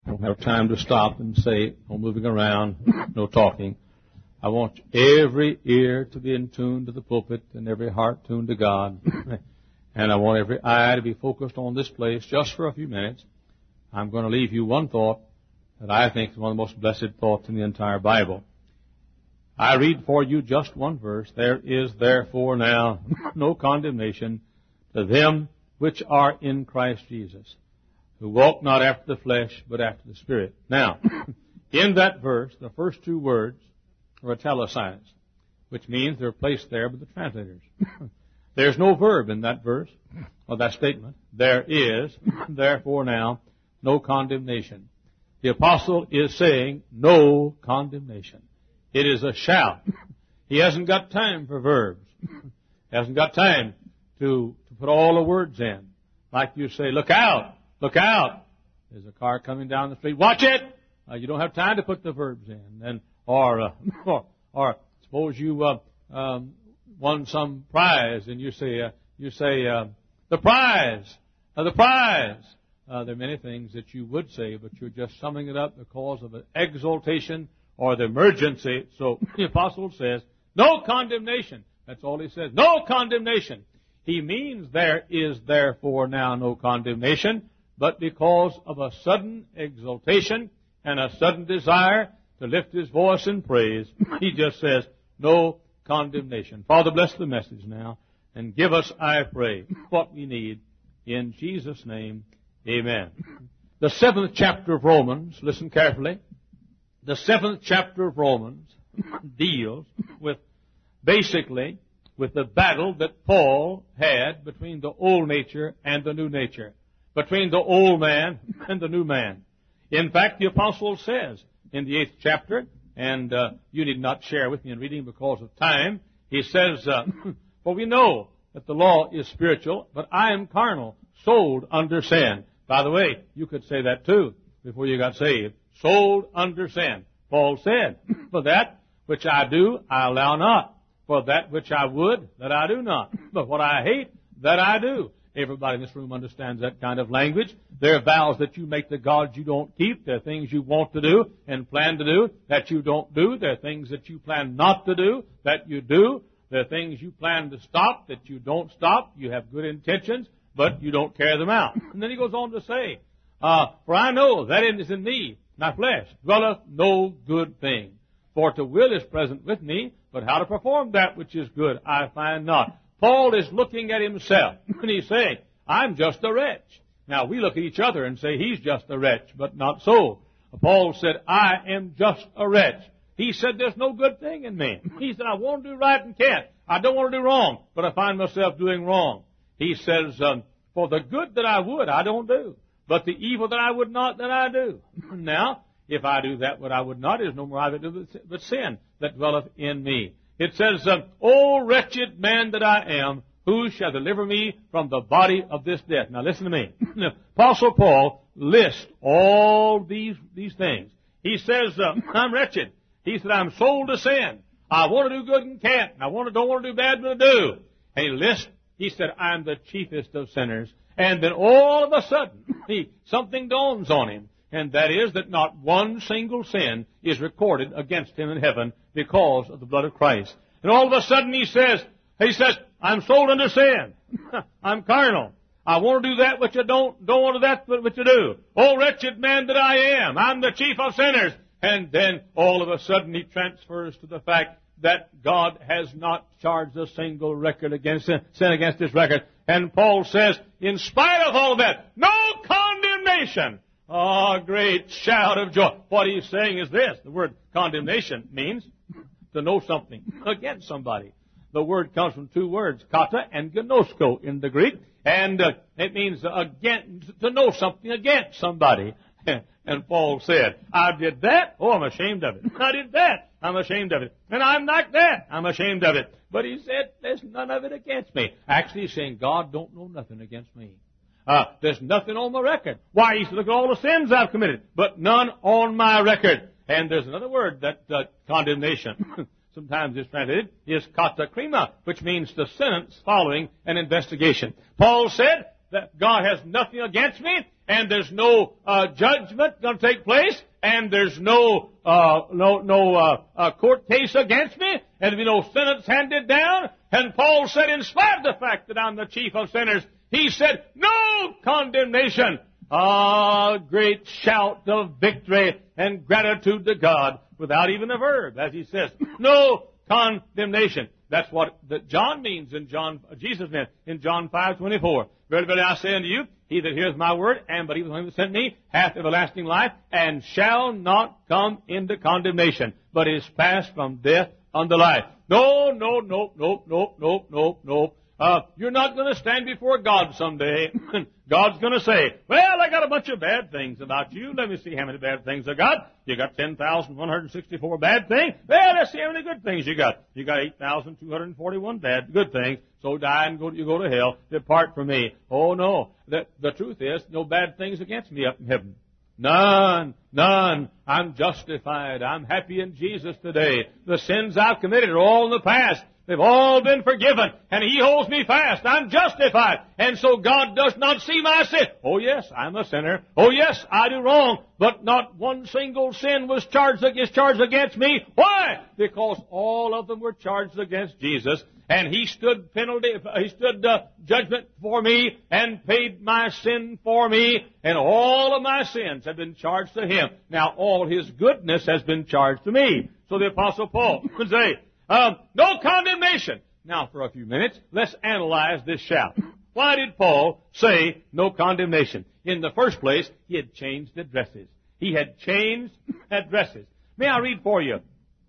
I don't have time to stop and say, no moving around, no talking. I want every ear to be in tune to the pulpit and every heart tuned to God. And I want every eye to be focused on this place just for a few minutes. I'm going to leave you one thought that I think is one of the most blessed thoughts in the entire Bible. I read for you just one verse. There is therefore now no condemnation to them which are in Christ Jesus, who walk not after the flesh, but after the Spirit. Now, in that verse, the first two words are italicized, which means they're placed there by the translators. There's no verb in that verse, or that statement. There is, therefore now, no condemnation. The apostle is saying, no condemnation. It is a shout. He hasn't got time for verbs. He hasn't got time to put all the words in. Like you say, look out, look out. There's a car coming down the street. Watch it! You don't have time to put the verbs in. Or suppose you won some prize, and you say the prize, the prize. There are many things that you would say, but you're just summing it up because of the exaltation or the emergency. So the apostle says, no condemnation. That's all he says. No condemnation. He means there is therefore now no condemnation, but because of a sudden exaltation and a sudden desire to lift his voice in praise, he just says, no condemnation. Father, bless the message now, and give us, I pray, what we need. In Jesus' name, amen. The 7th chapter of Romans, listen carefully. The 7th chapter of Romans deals with, basically, with the battle that Paul had between the old nature and the new nature, between the old man and the new man. In fact, the apostle says in the 8th chapter, and you need not share with me in reading because of time, he says, for we know that the law is spiritual, but I am carnal, sold under sin. By the way, you could say that too before you got saved. Sold under sin. Paul said, for that which I do, I allow not. For that which I would, that I do not. But what I hate, that I do. Everybody in this room understands that kind of language. There are vows that you make to God you don't keep. There are things you want to do and plan to do that you don't do. There are things that you plan not to do that you do. There are things you plan to stop that you don't stop. You have good intentions, but you don't carry them out. And then he goes on to say, for I know that it is in me, my flesh, dwelleth no good thing. For to will is present with me, but how to perform that which is good I find not. Paul is looking at himself, and he's saying, I'm just a wretch. Now, we look at each other and say, he's just a wretch, but not so. Paul said, I am just a wretch. He said, there's no good thing in me. He said, I want to do right and can't. I don't want to do wrong, but I find myself doing wrong. He says, for the good that I would, I don't do. But the evil that I would not, that I do. Now, if I do that what I would not, it is no more I that do but sin that dwelleth in me. It says, O wretched man that I am, who shall deliver me from the body of this death? Now listen to me. Apostle Paul lists all these things. He says, I'm wretched. He said, I'm sold to sin. I want to do good and can't. I don't want to do bad, but I do. And he said, I'm the chiefest of sinners. And then all of a sudden, something dawns on him. And that is that not one single sin is recorded against him in heaven because of the blood of Christ. And all of a sudden he says, I'm sold under sin. I'm carnal. I want to do that which I don't want to do that which I do. Oh, wretched man that I am. I'm the chief of sinners. And then all of a sudden he transfers to the fact that God has not charged a single record against sin against his record. And Paul says, in spite of all that, no condemnation. Oh, great shout of joy. What he's saying is this. The word condemnation means to know something against somebody. The word comes from two words, kata and gnosko in the Greek. And it means to know something against somebody. And Paul said, I did that. Oh, I'm ashamed of it. I did that. I'm ashamed of it. And I'm like that. I'm ashamed of it. But he said, there's none of it against me. Actually, he's saying, God don't know nothing against me. There's nothing on my record. Why, he said, look at all the sins I've committed, but none on my record. And there's another word that condemnation, sometimes it's translated, is katakrima, which means the sentence following an investigation. Paul said, that God has nothing against me, and there's no judgment going to take place, and there's no court case against me, and there'll be no sentence handed down. And Paul said, in spite of the fact that I'm the chief of sinners, he said, no condemnation. Great shout of victory and gratitude to God without even a verb, as he says, no condemnation. That's what John means Jesus meant in John 5:24. Verily, verily, I say unto you, he that heareth my word and believeth on him that sent me hath everlasting life, and shall not come into condemnation, but is passed from death unto life. No. You're not going to stand before God someday. God's going to say, well, I got a bunch of bad things about you. Let me see how many bad things I got. You got 10,164 bad things. Well, let's see how many good things you got. You got 8,241 good things. So die and you go to hell. Depart from me. Oh, no. The truth is, no bad things against me up in heaven. None. I'm justified. I'm happy in Jesus today. The sins I've committed are all in the past. They've all been forgiven, and He holds me fast. I'm justified. And so God does not see my sin. Oh, yes, I'm a sinner. Oh, yes, I do wrong. But not one single sin was charged against me. Why? Because all of them were charged against Jesus. And He stood judgment for me and paid my sin for me. And all of my sins have been charged to Him. Now, all His goodness has been charged to me. So the Apostle Paul would say, no condemnation. Now, for a few minutes, let's analyze this shout. Why did Paul say no condemnation? In the first place, he had changed addresses. He had changed addresses. May I read for you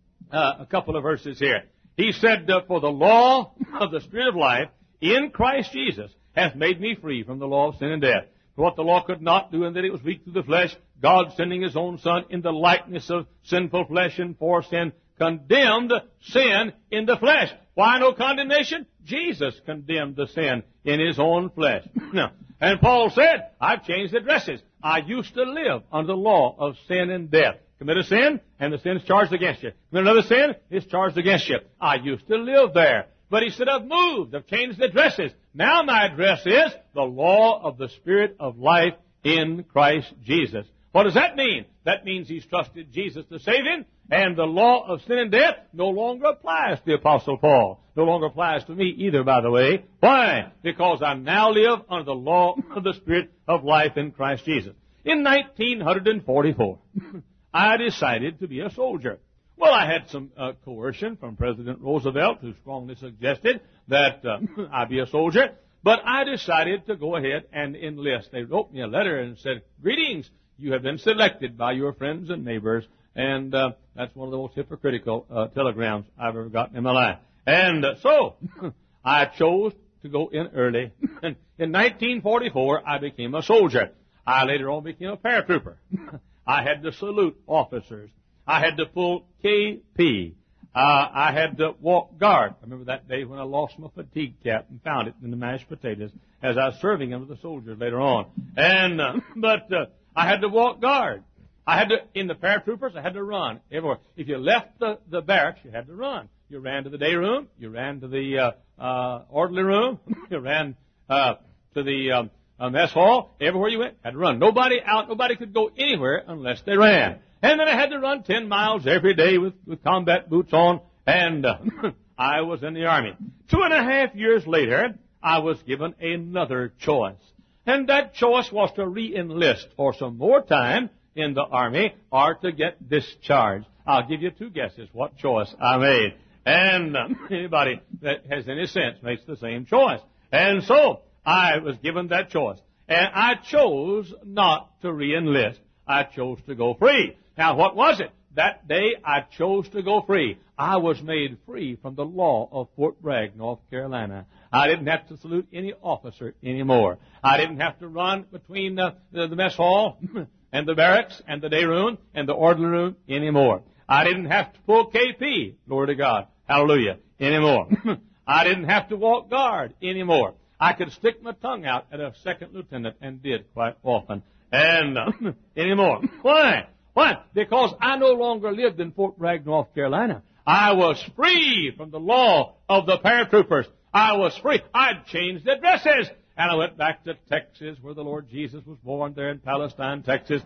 a couple of verses here? He said, for the law of the Spirit of life in Christ Jesus hath made me free from the law of sin and death. For what the law could not do, in that it was weak through the flesh, God sending His own Son in the likeness of sinful flesh and for sin, condemned sin in the flesh. Why no condemnation? Jesus condemned the sin in His own flesh. Now, and Paul said, I've changed addresses. I used to live under the law of sin and death. Commit a sin, and the sin is charged against you. Commit another sin, it's charged against you. I used to live there. But he said, I've moved. I've changed addresses. Now my address is the law of the Spirit of life in Christ Jesus. What does that mean? That means he's trusted Jesus to save him, and the law of sin and death no longer applies to the Apostle Paul. No longer applies to me either, by the way. Why? Because I now live under the law of the Spirit of life in Christ Jesus. In 1944, I decided to be a soldier. Well, I had some coercion from President Roosevelt, who strongly suggested that I be a soldier. But I decided to go ahead and enlist. They wrote me a letter and said, greetings, you have been selected by your friends and neighbors. And that's one of the most hypocritical telegrams I've ever gotten in my life. And so I chose to go in early. And in 1944, I became a soldier. I later on became a paratrooper. I had to salute officers. I had to pull KP. I had to walk guard. I remember that day when I lost my fatigue cap and found it in the mashed potatoes as I was serving under the soldiers later on. And but I had to walk guard. I had to, in the paratroopers, I had to run everywhere. If you left the barracks, you had to run. You ran to the day room. You ran to the orderly room. You ran to the mess hall. Everywhere you went, had to run. Nobody could go anywhere unless they ran. And then I had to run 10 miles every day with combat boots on, and I was in the Army. 2.5 years later, I was given another choice. And that choice was to re-enlist for some more time in the Army or to get discharged. I'll give you two guesses what choice I made. And anybody that has any sense makes the same choice. And so I was given that choice. And I chose not to re-enlist. I chose to go free. Now, what was it? That day, I chose to go free. I was made free from the law of Fort Bragg, North Carolina. I didn't have to salute any officer anymore. I didn't have to run between the mess hall and the barracks and the day room and the orderly room anymore. I didn't have to pull KP, glory to God, hallelujah, anymore. I didn't have to walk guard anymore. I could stick my tongue out at a second lieutenant and did quite often. And anymore. Why? Why? Because I no longer lived in Fort Bragg, North Carolina. I was free from the law of the paratroopers. I was free. I'd changed addresses. And I went back to Texas, where the Lord Jesus was born, there in Palestine, Texas,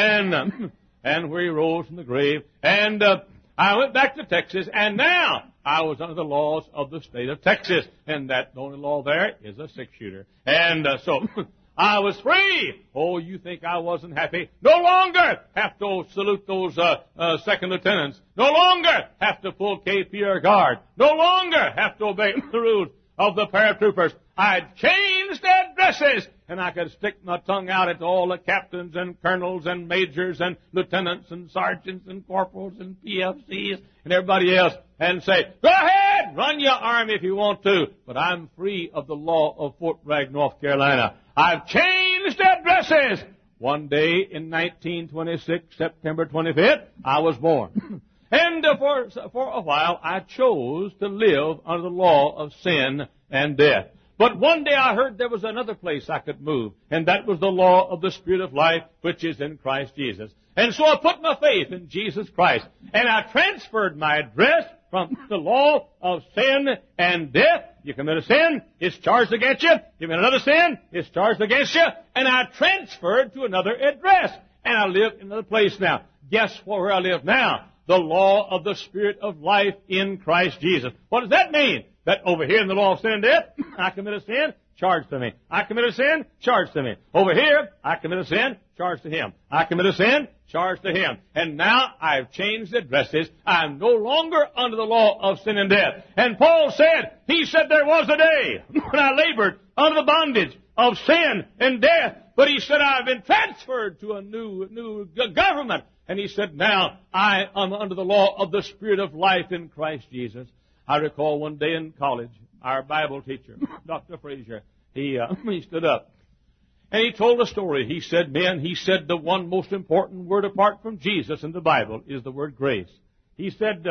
and where he rose from the grave. And I went back to Texas, and now I was under the laws of the state of Texas, and that the only law there is a 6-shooter. And so I was free. Oh, you think I wasn't happy? No longer have to salute those second lieutenants. No longer have to pull KPR guard. No longer have to obey the rules of the paratroopers. I changed addresses, and I could stick my tongue out at all the captains and colonels and majors and lieutenants and sergeants and corporals and PFCs and everybody else and say, go ahead, run your army if you want to, but I'm free of the law of Fort Bragg, North Carolina. I've changed addresses. One day in 1926, September 25th, I was born. And for a while, I chose to live under the law of sin and death. But one day I heard there was another place I could move, and that was the law of the Spirit of life, which is in Christ Jesus. And so I put my faith in Jesus Christ, and I transferred my address from the law of sin and death. You commit a sin, it's charged against you. You commit another sin, it's charged against you. And I transferred to another address, and I live in another place now. Guess where I live now? The law of the Spirit of life in Christ Jesus. What does that mean? That over here in the law of sin and death, I commit a sin, charged to me. I commit a sin, charged to me. Over here, I commit a sin, charged to him. I commit a sin, charged to him. And now I've changed addresses. I'm no longer under the law of sin and death. And Paul said, he said there was a day when I labored under the bondage of sin and death. But he said, I've been transferred to a new government. And he said, now I am under the law of the Spirit of life in Christ Jesus. I recall one day in college, our Bible teacher, Dr. Frazier, he stood up and he told a story. He said, men, he said the one most important word apart from Jesus in the Bible is the word grace. He said,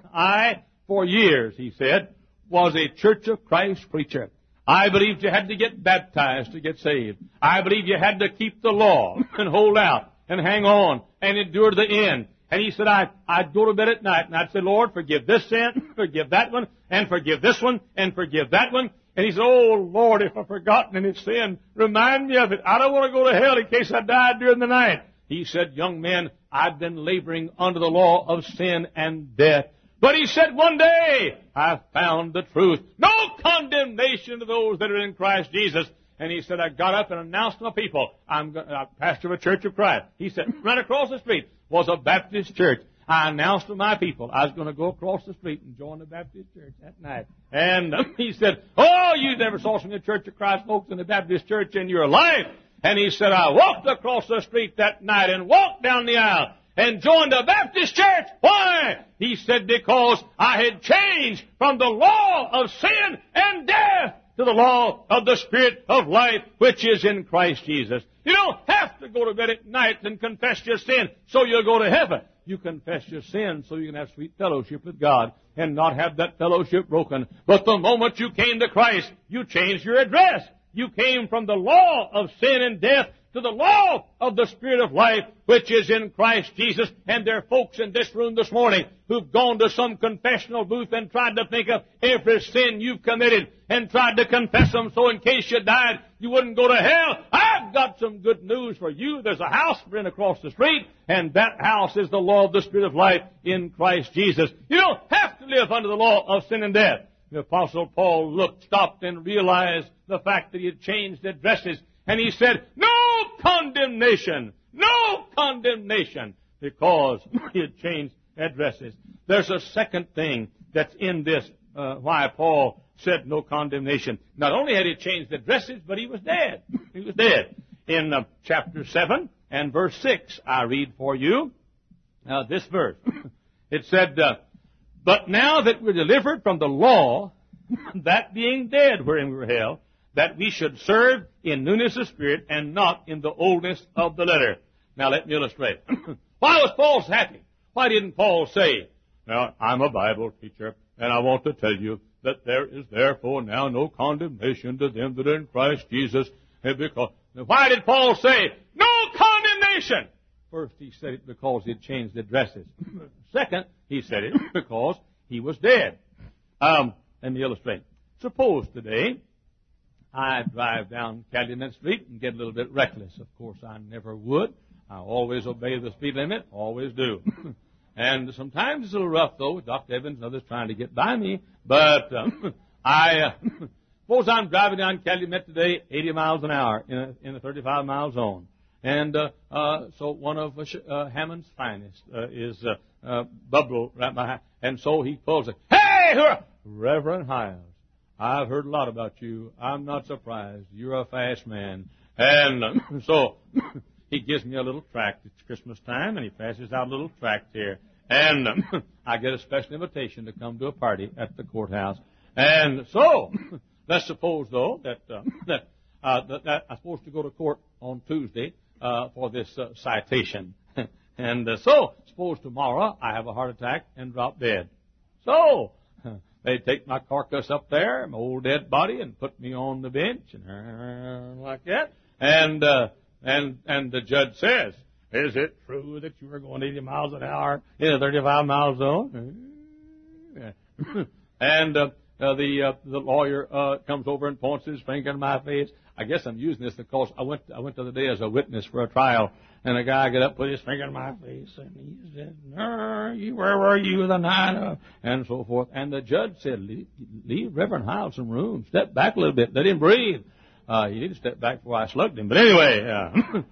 I, for years, he said, was a Church of Christ preacher. I believed you had to get baptized to get saved. I believed you had to keep the law and hold out and hang on and endure to the end. And he said, I'd go to bed at night and I'd say, Lord, forgive this sin, forgive that one, and forgive this one, and forgive that one. And he said, oh, Lord, if I've forgotten any sin, remind me of it. I don't want to go to hell in case I died during the night. He said, young men, I've been laboring under the law of sin and death. But he said, one day I found the truth. No condemnation to those that are in Christ Jesus. And he said, I got up and announced to my people, I'm pastor of a Church of Christ. He said, right across the street was a Baptist church. I announced to my people I was going to go across the street and join the Baptist church that night. And he said, oh, you never saw some of the Church of Christ folks in the Baptist church in your life. And he said, I walked across the street that night and walked down the aisle and joined the Baptist church. Why? He said, because I had changed from the law of sin and death to the law of the Spirit of life, which is in Christ Jesus. You don't have to go to bed at night and confess your sin so you'll go to heaven. You confess your sin so you can have sweet fellowship with God and not have that fellowship broken. But the moment you came to Christ, you changed your address. You came from the law of sin and death to the law of the Spirit of life, which is in Christ Jesus. And there are folks in this room this morning who've gone to some confessional booth and tried to think of every sin you've committed and tried to confess them so in case you died, you wouldn't go to hell. I've got some good news for you. There's a house right across the street, and that house is the law of the Spirit of life in Christ Jesus. You don't have to live under the law of sin and death. The Apostle Paul stopped and realized the fact that he had changed addresses. And he said, no condemnation, because he had changed addresses. There's a second thing that's in this, why Paul said no condemnation. Not only had he changed addresses, but he was dead. He was dead. In chapter 7 and verse 6, I read for you this verse. It said, but now that we're delivered from the law, that being dead wherein we were held, that we should serve in newness of spirit and not in the oldness of the letter. Now let me illustrate. Why was Paul happy? Why didn't Paul say, now I'm a Bible teacher and I want to tell you that there is therefore now no condemnation to them that are in Christ Jesus. Why did Paul say, no condemnation? First, he said it because he had changed addresses. Second, he said it because he was dead. Let me illustrate. Suppose today I drive down Calumet Street and get a little bit reckless. Of course, I never would. I always obey the speed limit, always do. And sometimes it's a little rough, though, with Dr. Evans and others trying to get by me. But I suppose I'm driving down Calumet today 80 miles an hour in a 35-mile zone. And so one of Hammond's finest is Bubble right behind. And so he pulls it. Hey, Reverend Hiles, I've heard a lot about you. I'm not surprised. You're a fast man. And so he gives me a little tract. It's Christmas time, and he passes out a little tract here. And I get a special invitation to come to a party at the courthouse. And so let's suppose, though, that I'm supposed to go to court on Tuesday for this citation. And so suppose tomorrow I have a heart attack and drop dead. So they take my carcass up there, my old dead body, and put me on the bench and like that. And the judge says, "Is it true that you were going 80 miles an hour in a 35-mile zone?" And the lawyer comes over and points his finger in my face. I guess I'm using this because I went the other day as a witness for a trial, and a guy got up, put his finger in my face, and he said, "Where were you the night of?" and so forth. And the judge said, "Leave Reverend Hiles some room. Step back a little bit. Let him breathe." He didn't step back before I slugged him, but anyway,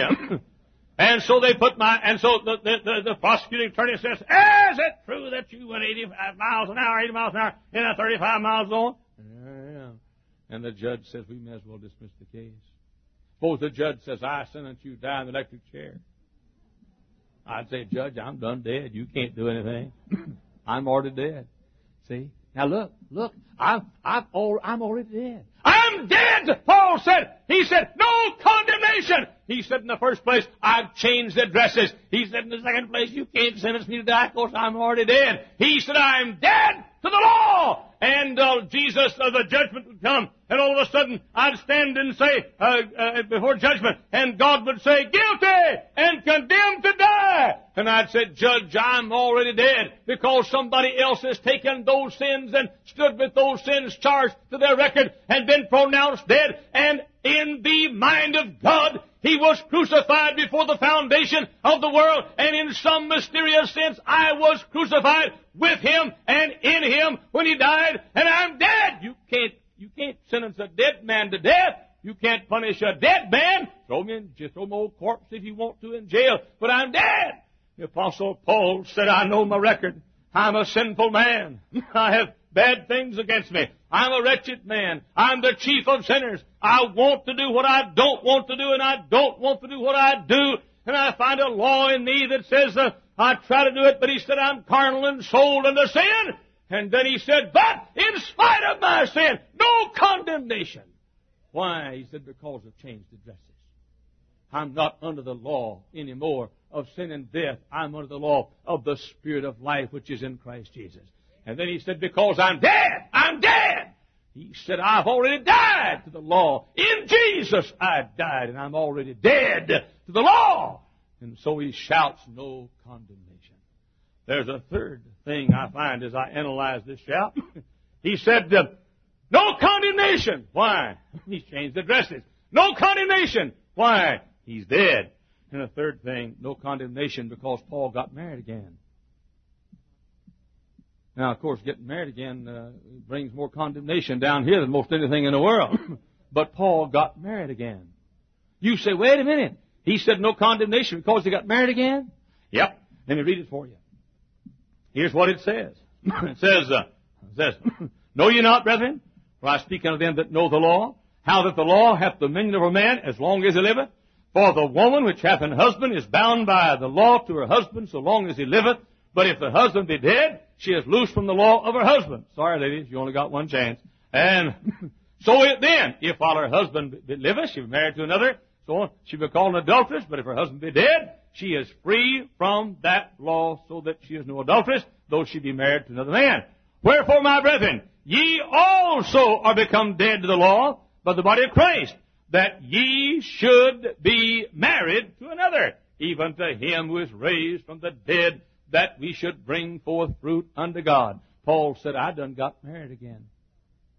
and so they put and so the prosecuting attorney says, "Is it true that you went 80 miles an hour in a 35-mile zone?" Yeah. And the judge says, "We may as well dismiss the case." Suppose the judge says, "I sentence you down in the electric chair." I'd say, "Judge, I'm done dead. You can't do anything. I'm already dead." See? Now look, I'm already dead. I'm dead, Paul said. He said, "No condemnation." He said, in the first place, "I've changed addresses." He said, in the second place, "You can't sentence me to die because I'm already dead." He said, "I'm dead to the law." And Jesus, the judgment would come, and all of a sudden, I'd stand and say, before judgment, and God would say, "Guilty and condemned to die." And I'd say, "Judge, I'm already dead because somebody else has taken those sins and stood with those sins charged to their record and been pronounced dead. And in the mind of God, He was crucified before the foundation of the world, and in some mysterious sense, I was crucified with Him and in Him when He died, and I'm dead." You can't sentence a dead man to death. You can't punish a dead man. Throw me my old corpse if you want to in jail, but I'm dead. The Apostle Paul said, "I know my record. I'm a sinful man. I have bad things against me. I'm a wretched man. I'm the chief of sinners. I want to do what I don't want to do, and I don't want to do what I do. And I find a law in me that says I try to do it," but he said, "I'm carnal and sold unto sin." And then he said, "But in spite of my sin, no condemnation." Why? He said, "Because I've changed addresses. I'm not under the law anymore of sin and death. I'm under the law of the Spirit of life, which is in Christ Jesus." And then he said, "Because I'm dead. He said, "I've already died to the law. In Jesus I died, and I'm already dead to the law." And so he shouts, "No condemnation." There's a third thing I find as I analyze this shout. He said, "No condemnation." Why? He's changed addresses. No condemnation. Why? He's dead. And a third thing, no condemnation because Paul got married again. Now, of course, getting married again brings more condemnation down here than most anything in the world. But Paul got married again. You say, "Wait a minute. He said no condemnation because he got married again?" Yep. Let me read it for you. Here's what it says. It says, "Know ye not, brethren, for I speak unto them that know the law, how that the law hath dominion over man as long as he liveth? For the woman which hath an husband is bound by the law to her husband so long as he liveth. But if the husband be dead, she is loosed from the law of her husband." Sorry, ladies, you only got one chance. And so then, if while her husband liveth, she be married to another, so on, she be called an adulteress. But if her husband be dead, she is free from that law, so that she is no adulteress, though she be married to another man. Wherefore, my brethren, ye also are become dead to the law by the body of Christ, that ye should be married to another, even to him who is raised from the dead, that we should bring forth fruit unto God. Paul said, "I done got married again."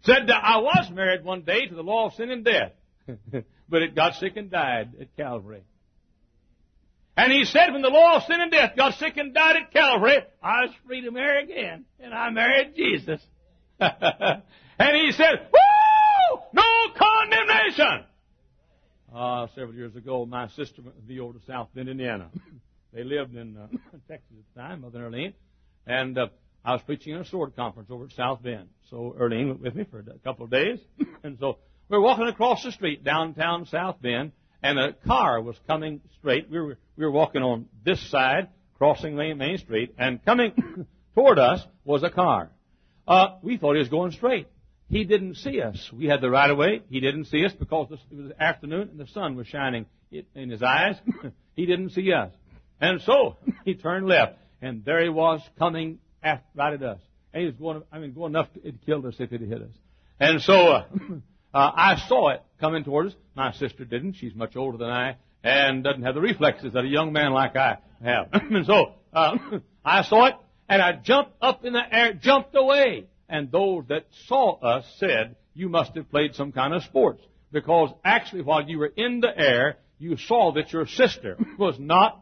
said that I was married one day to the law of sin and death, but it got sick and died at Calvary. And he said when the law of sin and death got sick and died at Calvary, I was free to marry again, and I married Jesus. And he said, woo! No condemnation! Several years ago, my sister went with me over to South Bend, Indiana. They lived in Texas at the time, Mother Erlene. And I was preaching at a sword conference over at South Bend. So Erlene went with me for a couple of days. And so we were walking across the street downtown South Bend, and a car was coming straight. We were walking on this side, crossing Main Street, and coming toward us was a car. We thought he was going straight. He didn't see us. We had the right of way. He didn't see us because it was afternoon and the sun was shining in his eyes. He didn't see us. And so he turned left, and there he was coming right at us. And he was going enough to it killed us if it had hit us. And so I saw it coming toward us. My sister didn't. She's much older than I and doesn't have the reflexes that a young man like I have. And so I saw it, and I jumped up in the air, jumped away. And those that saw us said, you must have played some kind of sports. Because actually while you were in the air, you saw that your sister was not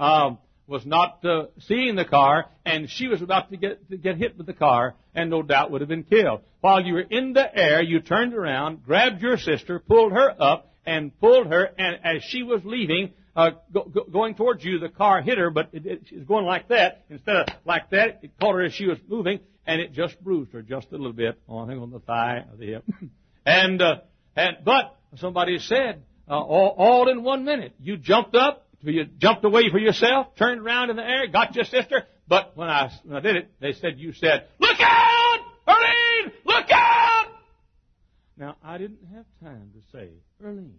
seeing the car, and she was about to get hit with the car, and no doubt would have been killed. While you were in the air, you turned around, grabbed your sister, pulled her up, and pulled her, and as she was leaving, going towards you, the car hit her, but she was going like that. Instead of like that, it caught her as she was moving, and it just bruised her just a little bit, I think on the thigh or the hip. But somebody said, all in 1 minute, you jumped up, you jumped away for yourself, turned around in the air, got your sister, but when I did it, they said, you said, look out! Erlene! Look out! Now, I didn't have time to say, Erlene.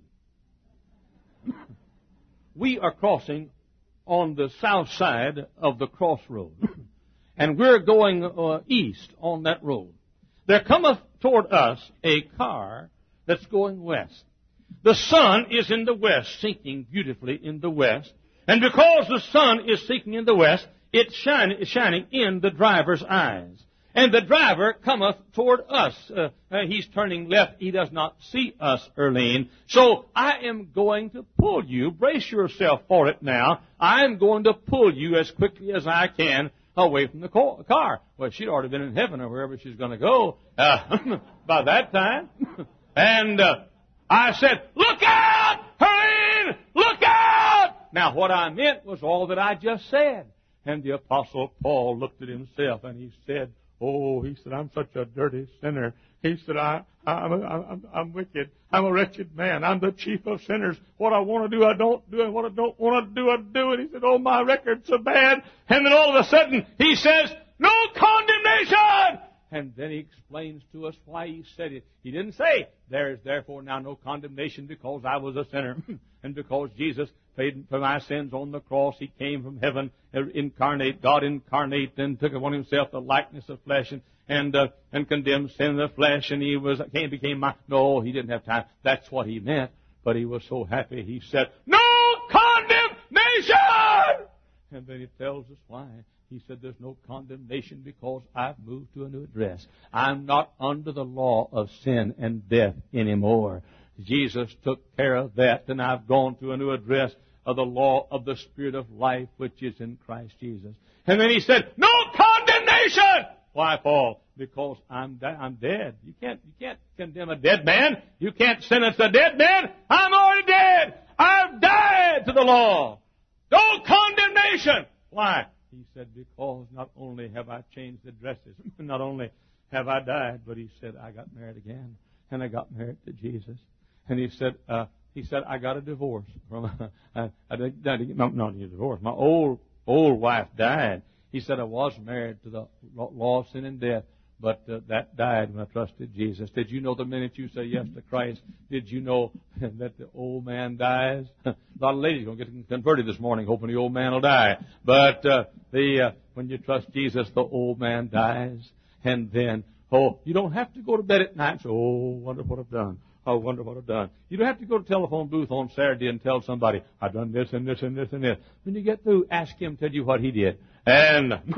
We are crossing on the south side of the crossroad, and we're going east on that road. There cometh toward us a car that's going west. The sun is in the west, sinking beautifully in the west. And because the sun is sinking in the west, it's shining in the driver's eyes. And the driver cometh toward us. He's turning left. He does not see us, Erlene. So I am going to pull you. Brace yourself for it now. I am going to pull you as quickly as I can away from the car. Well, she'd already been in heaven or wherever she's going to go by that time. And I said, look out, Erlene! Look out! Now, what I meant was all that I just said. And the Apostle Paul looked at himself and he said, he said, I'm such a dirty sinner. He said, I'm wicked. I'm a wretched man. I'm the chief of sinners. What I want to do, I don't do. And what I don't want to do, I do. And he said, my record's so bad. And then all of a sudden, he says, no condemnation! And then he explains to us why he said it. He didn't say, there is therefore now no condemnation because I was a sinner and because Jesus paid for my sins on the cross. He came from heaven, incarnate, God incarnate, and took upon himself the likeness of flesh and condemned sin in the flesh, and he became my... No, he didn't have time. That's what he meant. But he was so happy, he said, no condemnation! And then he tells us why. He said, there's no condemnation because I've moved to a new address. I'm not under the law of sin and death anymore. Jesus took care of that, and I've gone to a new address of the law of the Spirit of life, which is in Christ Jesus. And then he said, no condemnation! Why, Paul? Because I'm dead. You can't condemn a dead man. You can't sentence a dead man. I'm already dead. I've died to the law. No condemnation. Why? He said, because not only have I changed addresses, not only have I died, but he said, I got married again, and I got married to Jesus. And he said, I got a divorce from, not a divorce. My old wife died. He said, I was married to the law of sin and death, but that died when I trusted Jesus. Did you know the minute you say yes to Christ, did you know that the old man dies? A lot of ladies are going to get converted this morning hoping the old man will die. But when you trust Jesus, the old man dies. And then, you don't have to go to bed at night and say, wonder what I've done. I wonder what I've done. You don't have to go to the telephone booth on Saturday and tell somebody, I've done this and this and this and this. When you get through, ask him, tell you what he did. And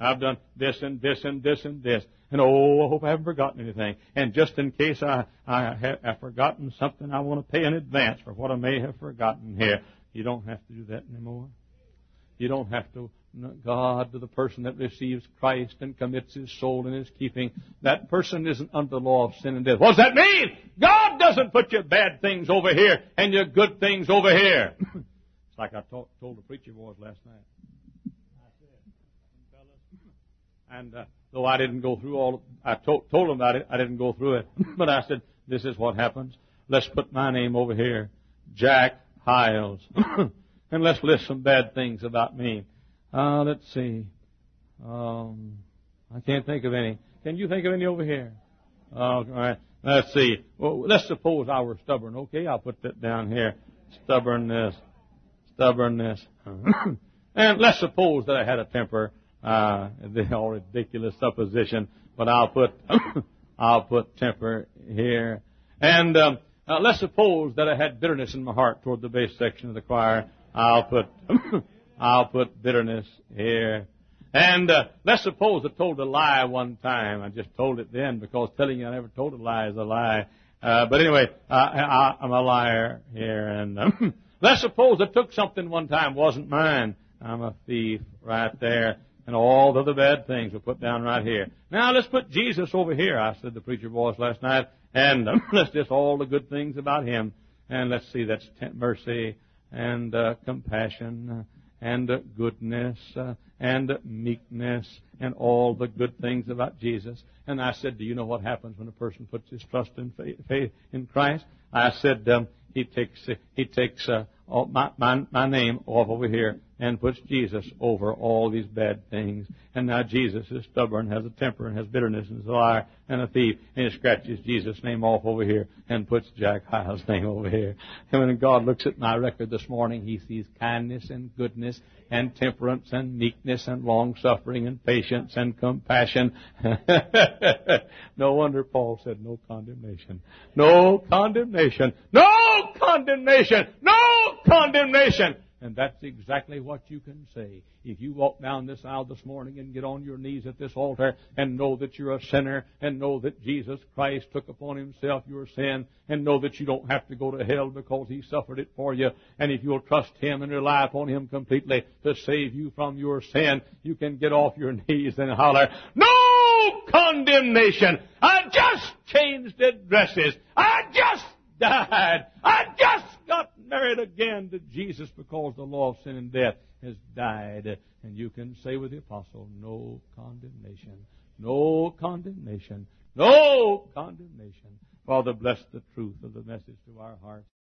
I've done this and this and this and this. And oh, I hope I haven't forgotten anything. And just in case I have forgotten something, I want to pay in advance for what I may have forgotten here. You don't have to do that anymore. You don't have to. God, to the person that receives Christ and commits his soul in his keeping, that person isn't under the law of sin and death. What does that mean? God doesn't put your bad things over here and your good things over here. It's like I told the preacher boys last night. I said, fellas, and though I didn't go through I told them about it, I didn't go through it. But I said, this is what happens. Let's put my name over here, Jack Hyles. And let's list some bad things about me. Let's see. I can't think of any. Can you think of any over here? All right. Let's see. Well, let's suppose I were stubborn. Okay, I'll put that down here. Stubbornness. And let's suppose that I had a temper. The all ridiculous supposition, but I'll put temper here. And let's suppose that I had bitterness in my heart toward the bass section of the choir. I'll put bitterness here. And let's suppose I told a lie one time. I just told it then because telling you I never told a lie is a lie. But anyway, I'm a liar here. And let's suppose I took something one time wasn't mine. I'm a thief right there. And all the other bad things were put down right here. Now let's put Jesus over here, I said to the preacher boys last night. And let's just all the good things about him. And let's see, that's mercy and compassion and goodness and meekness and all the good things about Jesus. And I said, do you know what happens when a person puts his trust and faith in Christ? I said, he takes my name off over here and puts Jesus over all these bad things. And now Jesus is stubborn, has a temper, and has bitterness, and is a liar and a thief. And he scratches Jesus' name off over here and puts Jack Hyles' name over here. And when God looks at my record this morning, he sees kindness and goodness and temperance and meekness and long-suffering and patience and compassion. No wonder Paul said, no condemnation. No condemnation. No condemnation. No condemnation. And that's exactly what you can say. If you walk down this aisle this morning and get on your knees at this altar and know that you're a sinner and know that Jesus Christ took upon himself your sin and know that you don't have to go to hell because he suffered it for you, and if you'll trust him and rely upon him completely to save you from your sin, you can get off your knees and holler, no condemnation! I just changed addresses! I just died! I just got married again to Jesus because the law of sin and death has died. And you can say with the apostle, no condemnation, no condemnation, no condemnation. Father, bless the truth of the message to our hearts.